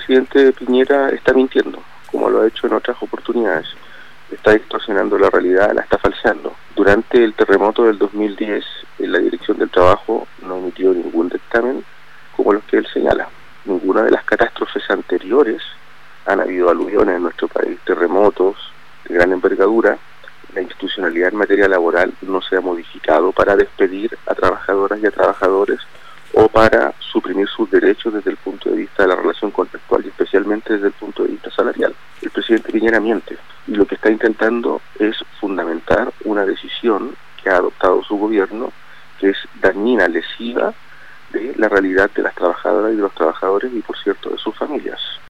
presidente Piñera está mintiendo, como lo ha hecho en otras oportunidades. Está distorsionando la realidad, la está falseando. Durante el terremoto del 2010, la Dirección del Trabajo no emitió ningún dictamen como los que él señala. Ninguna de las catástrofes anteriores han habido aluviones en nuestro país, terremotos de gran envergadura. La institucionalidad en materia laboral no se ha modificado para despedir a trabajadoras y a trabajadores o para suprimir sus derechos desde el punto de vista de la relación contractual y especialmente desde el punto de vista salarial. El presidente Piñera miente y lo que está intentando es fundamentar una decisión que ha adoptado su gobierno, que es dañina, lesiva de la realidad de las trabajadoras y de los trabajadores y, por cierto, de sus familias.